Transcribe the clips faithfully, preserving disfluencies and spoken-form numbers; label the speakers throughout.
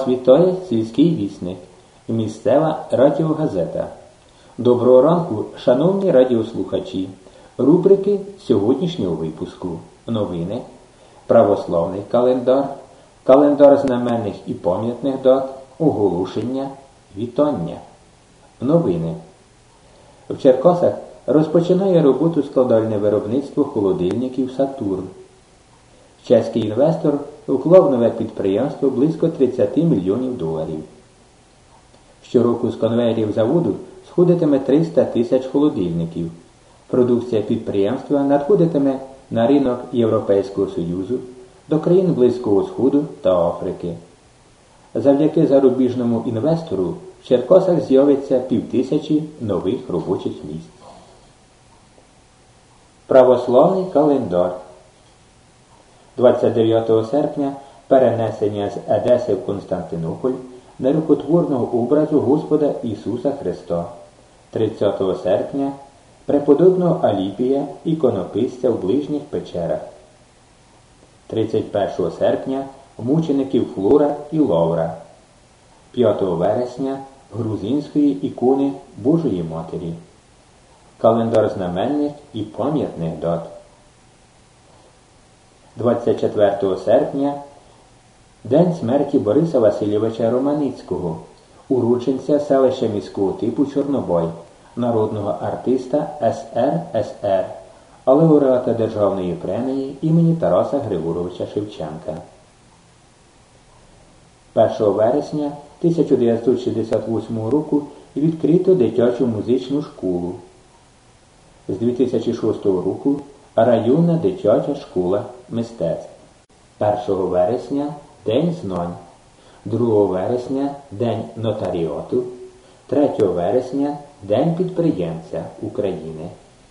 Speaker 1: вітає сільський вісник, місцева радіогазета. Доброго ранку, шановні радіослухачі. Рубрики сьогоднішнього випуску: новини, православний календар, календар знаменних і пам'ятних дат, оголошення, вітання. Новини. В Черкасах розпочинає роботу складальне виробництво холодильників «Сатурн». Чеський інвестор вклав в нове підприємство близько тридцять мільйонів доларів. Щороку з конвеєрів заводу сходитиме триста тисяч холодильників. Продукція підприємства надходитиме на ринок Європейського Союзу, до країн Близького Сходу та Африки. Завдяки зарубіжному інвестору в Черкасах з'явиться півтисячі нових робочих місць. Православний календар. двадцять дев'ятого серпня перенесення з Едеси в Константинополь нерукотворного образу Господа Ісуса Христа. тридцятого серпня преподобного Аліпія, іконописця в ближніх печерах. тридцять першого серпня мучеників Флора і Лаура. п'ятого вересня грузинської ікони Божої Матері. Календар знаменних і пам'ятних дат. двадцять четвертого серпня день смерті Бориса Васильовича Романицького, уродженця селища міського типу Чорнобай, народного артиста ес ер ес ер, лауреата Державної премії імені Тараса Григоровича Шевченка. першого вересня тисяча дев'ятсот шістдесят восьмого року відкрито дитячу музичну школу. З дві тисячі шостого року районна дитяча школа мистецтв. першого вересня – День знань, другого вересня – День нотаріату, третього вересня – День підприємця України.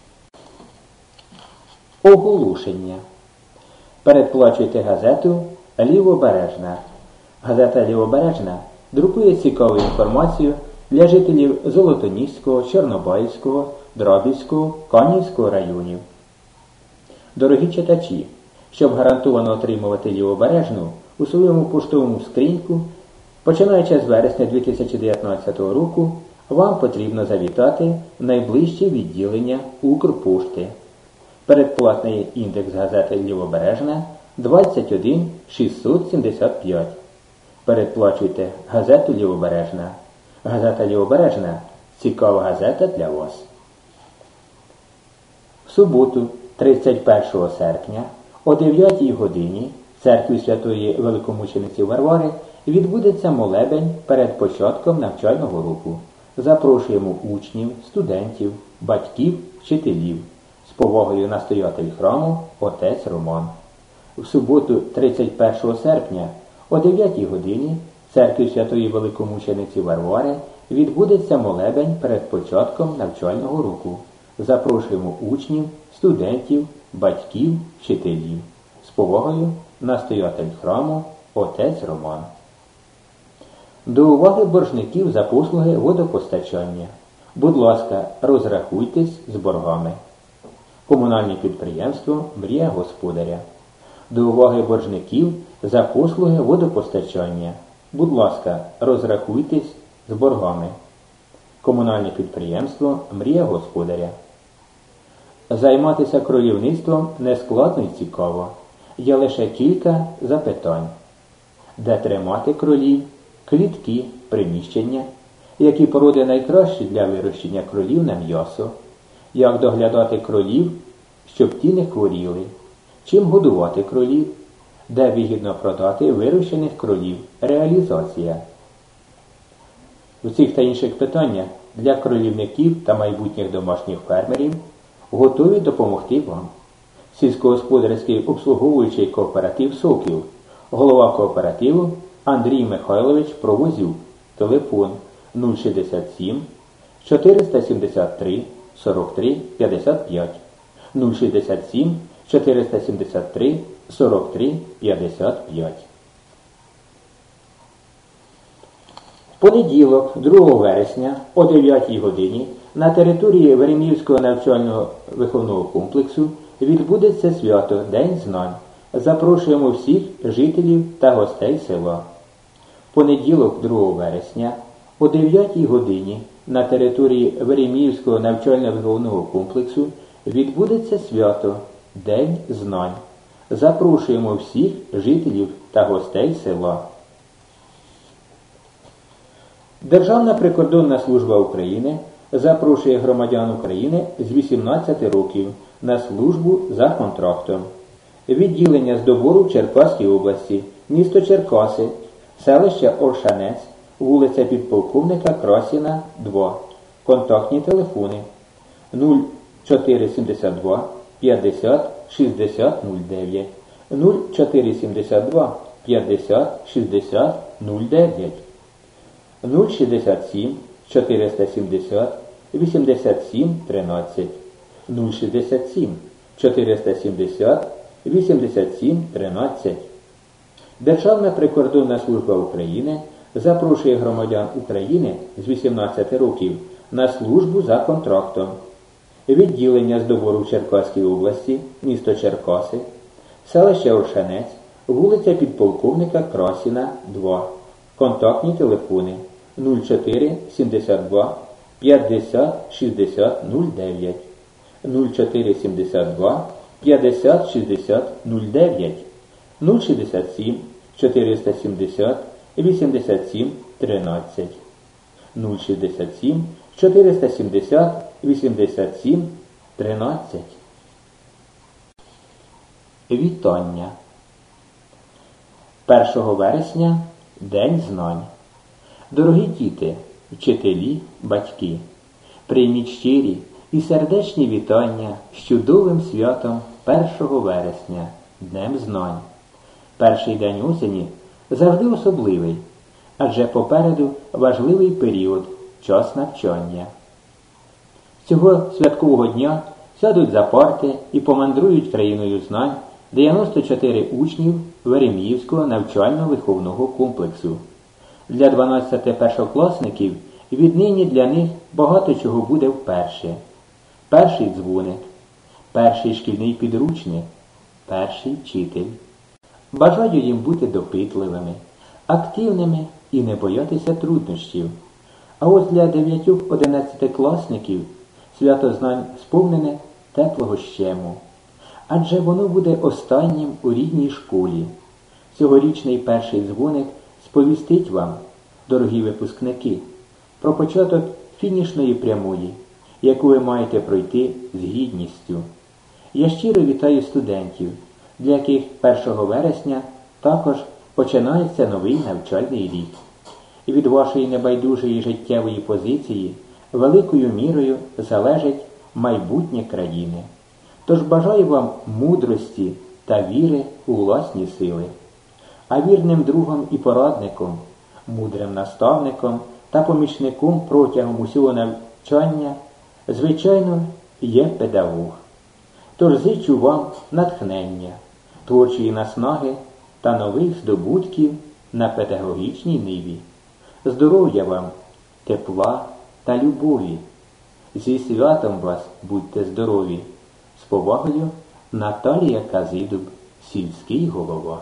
Speaker 1: Оголошення. Передплачуйте газету «Лівобережна». Газета «Лівобережна» друкує цікаву інформацію для жителів Золотоніського, Чорнобайського, Драбівського, Канівського районів. Дорогі читачі, щоб гарантовано отримувати «Лівобережну» у своєму поштовому скриньку, починаючи з вересня дві тисячі дев'ятнадцятого року, вам потрібно завітати в найближче відділення Укрпошти. Передплатний індекс газети «Лівобережна» двадцять один шістсот сімдесят п'ять. Передплачуйте газету «Лівобережна». Газета «Лівобережна» – цікава газета для вас. В суботу, тридцять першого серпня, о дев'ятій годині в церкві Святої Великомучениці Варвари відбудеться молебень перед початком навчального року. Запрошуємо учнів, студентів, батьків, вчителів. З повагою настоятель храму отець Роман. В суботу, тридцять першого серпня, о дев'ятій годині в церкві Святої Великомучениці Варвари відбудеться молебень перед початком навчального року. Запрошуємо учнів, студентів, батьків, вчителів. З повагою настоятель храму отець Роман. До уваги боржників за послуги водопостачання. Будь ласка, розрахуйтесь з боргами. Комунальне підприємство «Мрія господаря». До уваги боржників за послуги водопостачання. Будь ласка, розрахуйтесь з боргами. Комунальне підприємство «Мрія господаря». Займатися кролівництвом нескладно і цікаво. Є лише кілька запитань. Де тримати кролів, клітки, приміщення, які породи найкращі для вирощення кролів на м'ясо, як доглядати кролів, щоб ті не хворіли, чим годувати кролів, де вигідно продати вирощених кролів, реалізація. У цих та інших питаннях для кролівників та майбутніх домашніх фермерів готові допомогти вам. Сільськогосподарський обслуговуючий кооператив «Сокіл», голова кооперативу Андрій Михайлович Провозюк, телефон нуль шістдесят сім чотириста сімдесят три сорок три п'ятдесят п'ять, нуль шістдесят сім чотириста сімдесят три сорок три п'ятдесят п'ять. Понеділок, другого вересня, о дев'ятій годині, на території Вереміївського навчально-виховного комплексу відбудеться свято День знань. Запрошуємо всіх жителів та гостей села. понеділок, другого вересня, о дев'ятій годині на території Вереміївського навчально-виховного комплексу відбудеться свято День знань. Запрошуємо всіх жителів та гостей села. Державна прикордонна служба України запрошує громадян України з вісімнадцяти років на службу за контрактом. Відділення з добору в Черкаській області, місто Черкаси, селище Оршанець, вулиця Підполковника Красіна, два. Контактні телефони нуль чотири сімдесят два п'ятдесят шістдесят нуль дев'ять, нуль чотири сімдесят два п'ятдесят шістдесят нуль дев'ять, нуль шістдесят сім чотириста сімдесят вісімдесят сім тринадцять, нуль шістдесят сім чотириста сімдесят вісімдесят сім тринадцять. Державна прикордонна служба України запрошує громадян України з вісімнадцяти років на службу за контрактом. Відділення з добору в Черкаській області, місто Черкаси, селище Оршанець, вулиця Підполковника Красіна, два. Контактні телефони нуль чотири сімдесят два п'ятдесят шістдесят нуль дев'ять, нуль чотири сімдесят два п'ятдесят шістдесят нуль дев'ять, нуль шістдесят сім чотириста сімдесят вісімдесят сім тринадцять, нуль шістдесят сім чотириста сімдесят вісімдесят сім тринадцять. Вітання. першого вересня – День знань. Дорогі діти, вчителі, батьки, прийміть щирі і сердечні вітання з чудовим святом першого вересня – Днем знань. Перший день осені завжди особливий, адже попереду важливий період – час навчання. Цього святкового дня сядуть за парти і помандрують країною знань дев'яносто чотири учнів Вереміївського навчально-виховного комплексу. Для дванадцяти першокласників віднині для них багато чого буде вперше. Перший дзвоник, перший шкільний підручник, перший вчитель. Бажаю їм бути допитливими, активними і не боятися труднощів. А ось для дев'ятьох-одинадцятикласників свято знань сповнене теплого щему. Адже воно буде останнім у рідній школі. Цьогорічний перший дзвоник сповістить вам, дорогі випускники, про початок фінішної прямої, яку ви маєте пройти з гідністю. Я щиро вітаю студентів, для яких першого вересня також починається новий навчальний рік. І від вашої небайдужої життєвої позиції великою мірою залежить майбутнє країни. Тож бажаю вам мудрості та віри у власні сили. А вірним другом і порадником, мудрим наставником та помічником протягом усього навчання, звичайно, є педагог. Тож зичу вам натхнення, творчої наснаги та нових здобутків на педагогічній ниві. Здоров'я вам, тепла та любові. Зі святом вас будьте здорові. З повагою, Наталія Казидуб, сільський голова.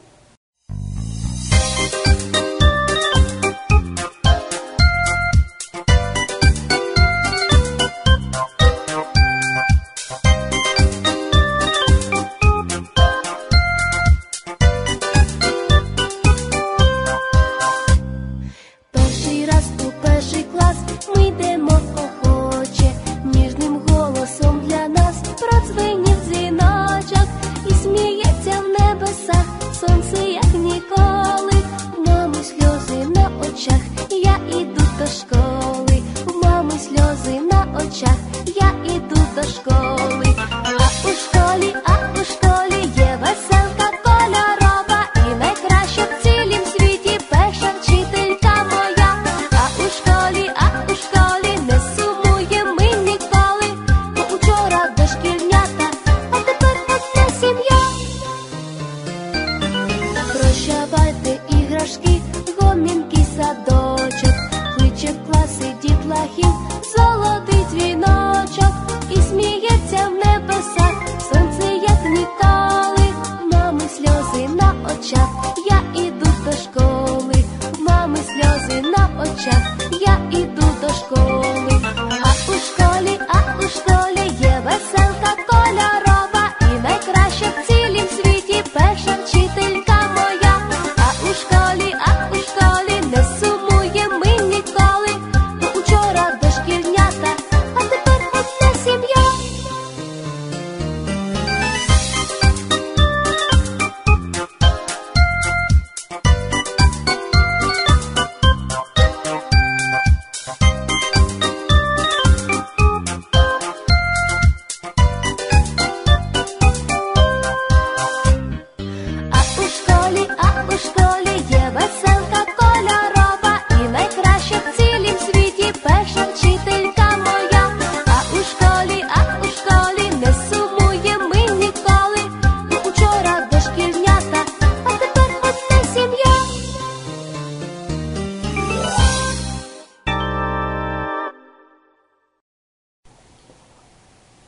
Speaker 2: Перший раз у перший клас ми йдемо охоче, ніжним голосом для нас продзвенів дзвіночок, і сміється в небесах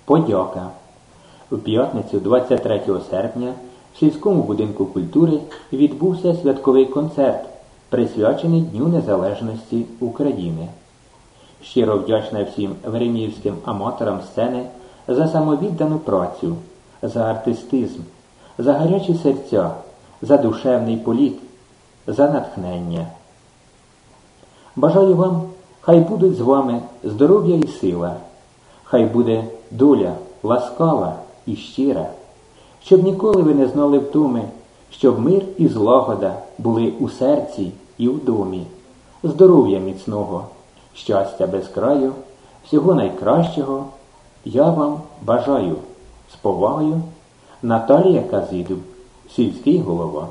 Speaker 1: Подяка. У п'ятницю двадцять третього серпня в сільському будинку культури відбувся святковий концерт, присвячений Дню Незалежності України. Щиро вдячна всім вереміївським аматорам сцени за самовіддану працю, за артистизм, за гарячі серця, за душевний політ, за натхнення. Бажаю вам, хай будуть з вами здоров'я і сила, хай буде доля ласкава і щира, щоб ніколи ви не знали втоми, щоб мир і злагода були у серці і в домі, здоров'я міцного, щастя без краю, всього найкращого я вам бажаю. З повагою, Наталія Казидуб, сільський голова.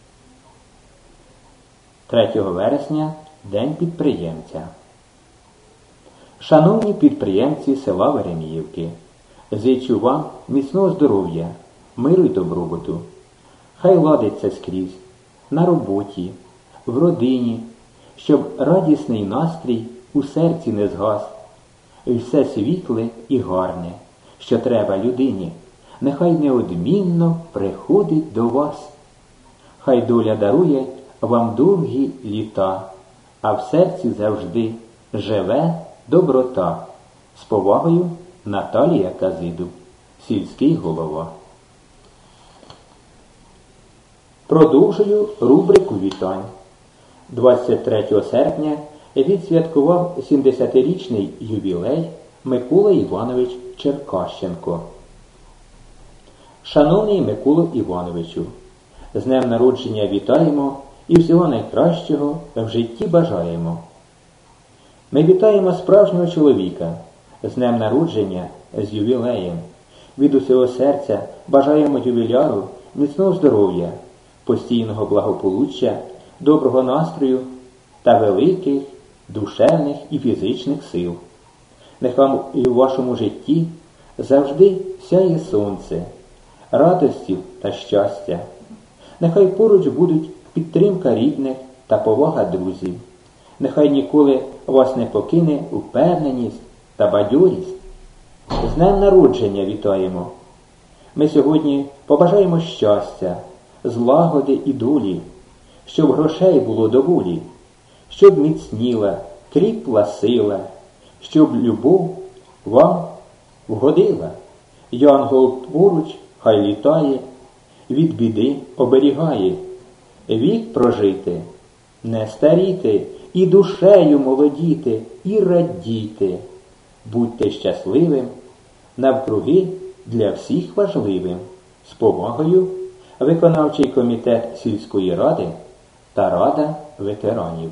Speaker 1: третього вересня – День підприємця. Шановні підприємці села Вереміївки, зичу вам міцного здоров'я, миру й добробуту. Хай ладиться скрізь, на роботі, в родині, щоб радісний настрій у серці не згас. І все світле і гарне, що треба людині, нехай неодмінно приходить до вас. Хай доля дарує вам довгі літа, а в серці завжди живе доброта. З повагою, Наталія Казидуб, сільський голова. Продовжую рубрику вітань. двадцять третього серпня відсвяткував сімдесятирічний ювілей Микола Іванович Черкащенко. Шановний Миколо Івановичу, з днем народження вітаємо і всього найкращого в житті бажаємо. Ми вітаємо справжнього чоловіка з днем народження, з ювілеєм. Від усього серця бажаємо ювіляру міцного здоров'я, постійного благополуччя, доброго настрою та великих душевних і фізичних сил. Нехай і у вашому житті завжди сяє сонце, радості та щастя. Нехай поруч будуть підтримка рідних та повага друзів. Нехай ніколи вас не покине упевненість та бадьорість. З днем народження вітаємо. Ми сьогодні побажаємо щастя, злагоди і долі, щоб грошей було доволі, щоб міцніла, кріпла сила, щоб любов вам вгодила. Янгол поруч хай літає, від біди оберігає. Вік прожити, не старіти, і душею молодіти, і радіти. Будьте щасливим, навкруги для всіх важливим. З повагою, виконавчий комітет сільської ради та Рада ветеранів.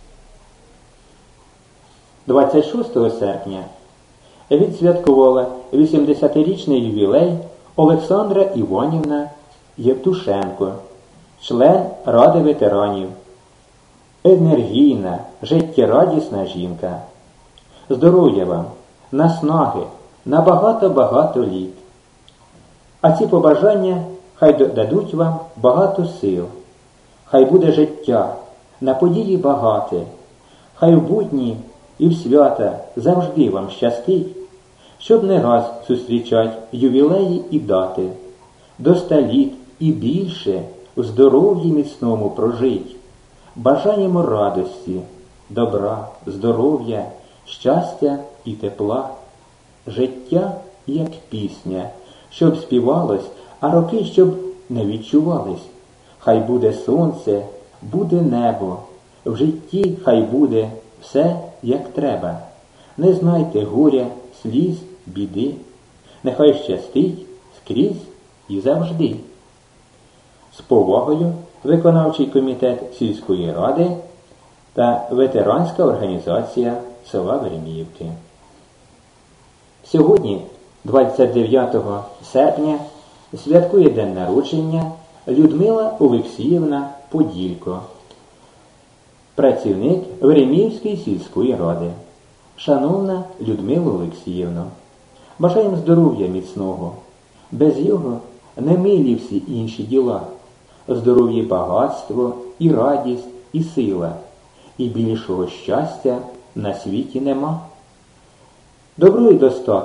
Speaker 1: двадцять шостого серпня відсвяткувала вісімдесятирічний ювілей Олександра Іванівна Євтушенко, член Ради ветеранів, енергійна, життєрадісна жінка. Здоров'я вам, наснаги, на багато-багато літ. А ці побажання хай дадуть вам багато сил. Хай буде життя, на події багате. Хай в будні і в свята завжди вам щастить, щоб не раз зустрічать ювілеї і дати. До ста літ і більше в здоров'ї міцному прожить. Бажаємо радості, добра, здоров'я, щастя і тепла. Життя, як пісня, щоб співалось, а роки, щоб не відчувались. Хай буде сонце, буде небо, в житті хай буде все, як треба. Не знайте горя, сліз, біди, нехай щастить скрізь і завжди. З повагою, виконавчий комітет сільської ради та ветеранська організація села Вереміївки. Сьогодні, двадцять дев'ятого серпня, святкує день народження Людмила Олексіївна Поділько, працівник Вереміївської сільської ради. Шановна Людмила Олексіївна, бажаємо здоров'я міцного. Без його немилі всі інші діла. Здоров'я, багатство, і радість, і сила. І більшого щастя на світі нема. Добро і достаток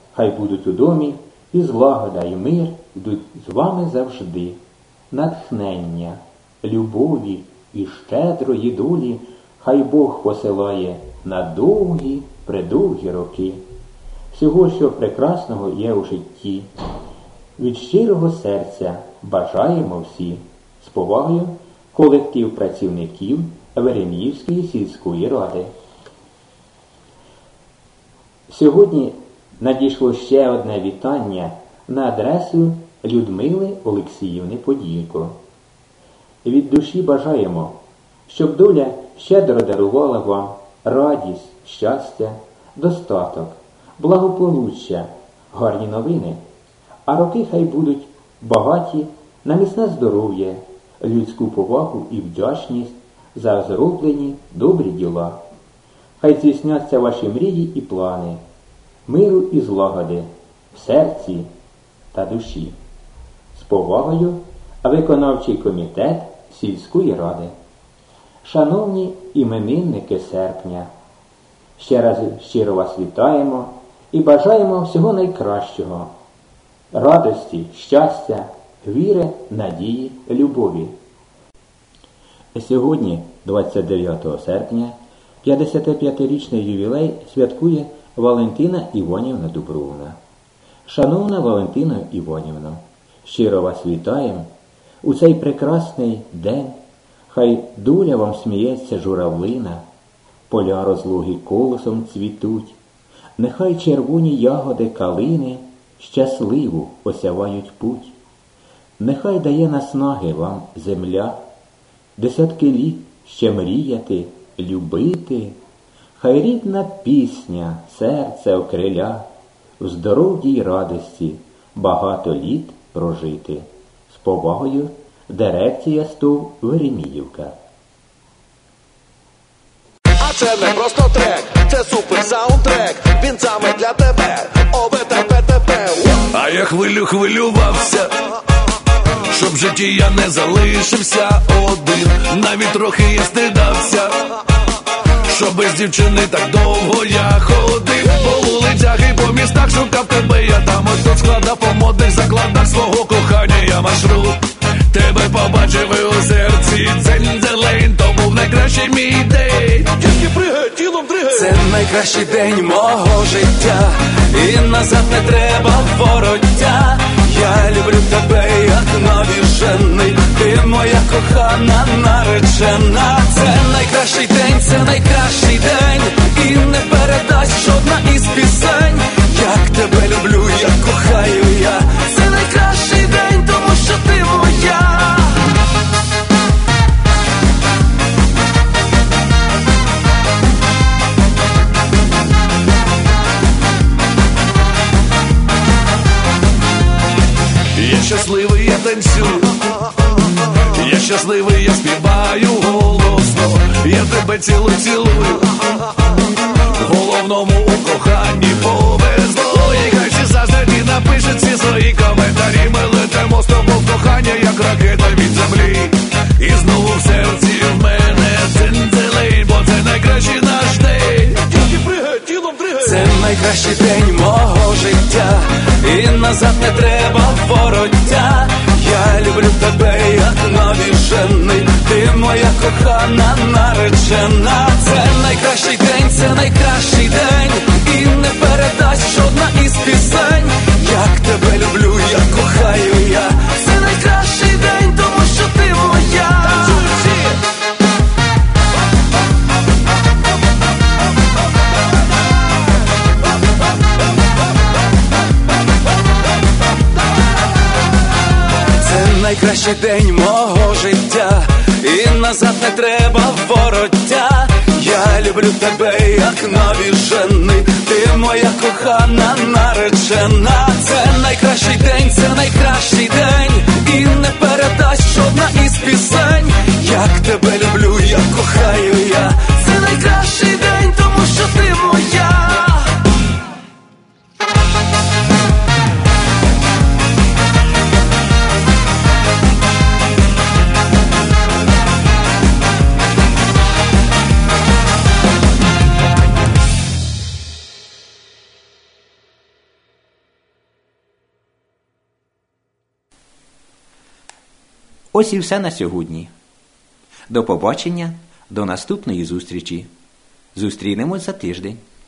Speaker 1: хай будуть у домі, і злагода, і мир йдуть з вами завжди. Натхнення, любові і щедрої долі хай Бог посилає на довгі, предовгі роки. Всього, що прекрасного є у житті. Від щирого серця бажаємо всі. З повагою, колектив працівників Вереміївської сільської ради. Сьогодні надійшло ще одне вітання на адресу Людмили Олексіївни Подійко. Від душі бажаємо, щоб доля щедро дарувала вам радість, щастя, достаток, благополуччя, гарні новини, а роки хай будуть багаті на міцне здоров'я, людську повагу і вдячність за зроблені добрі діла. Хай здійсняться ваші мрії і плани, миру і злагоди в серці та душі. З повагою, виконавчий комітет сільської ради. Шановні іменинники серпня, ще раз щиро вас вітаємо і бажаємо всього найкращого, радості, щастя, віри, надії, любові. Сьогодні, двадцять дев'ятого серпня, п'ятдесятип'ятирічний ювілей святкує Валентина Іванівна Дубровна. Шановна Валентина Іванівна, щиро вас вітаємо у цей прекрасний день. Хай доля вам сміється журавлина, поля розлоги колосом цвітуть, нехай червоні ягоди калини щасливо осявають путь. Нехай дає наснаги вам земля, десятки літ ще мріяти, любити, хай рідна пісня серце окриля, в здоров'ї й радості багато літ прожити. З повагою, дирекція СТОВ Вереміївка.
Speaker 3: А це не просто трек, це супер саундтрек, він саме для тебе, ОВТПТП.
Speaker 4: А я хвилю хвилювався, щоб в житті я не залишився один, навіть трохи я стидався, що без дівчини так довго я ходив по вулицях і по містах, шукав тебе, я там ось тут складав по модних закладах свого кохання я маршрут. Тебе побачив і у серці дзень-дзелень, то був найкращий мій день.
Speaker 3: Тільки пригай, тілом дригай.
Speaker 4: Це найкращий день мого життя, і назад не треба вороття. Я люблю тебе, як навіжений, ти моя кохана наречена. Це найкращий день, це найкращий день, і не передасть жодна із пісень. Як тебе люблю, як кохаю я. Це найкращий день, тому що ти моя. Я щасливий, я танцюю, я щасливий, я співаю голосно, я тебе цілую, цілую, головному у коханні повезло. І хай всі завжди напишуть всі свої коментарі, ми летимо з тобою в кохання, як ракета від землі. І знову в серці в мене дзень-дзелень, бо це найкращий наш день.
Speaker 3: Тільки пригай, тілом дригай.
Speaker 4: Це найкращий день мого життя, і назад не треба вороття. Я люблю тебе, як навіжений, ти моя кохана наречена. Це найкращий день, це найкращий день, і не передасть жодна із пісень. Як тебе люблю, як кохаю я. Це найкращий день, тому що ти моя. Найкращий день мого життя, і назад не треба вороття. Я люблю тебе, як навіжений, ти моя кохана наречена. Це найкращий день, це найкращий день, і не передасть жодна із пісень. Як тебе люблю, як кохаю я. Це найкращий день, тому що ти моя.
Speaker 1: Ось і все на сьогодні. До побачення, до наступної зустрічі. Зустрінемось за тиждень.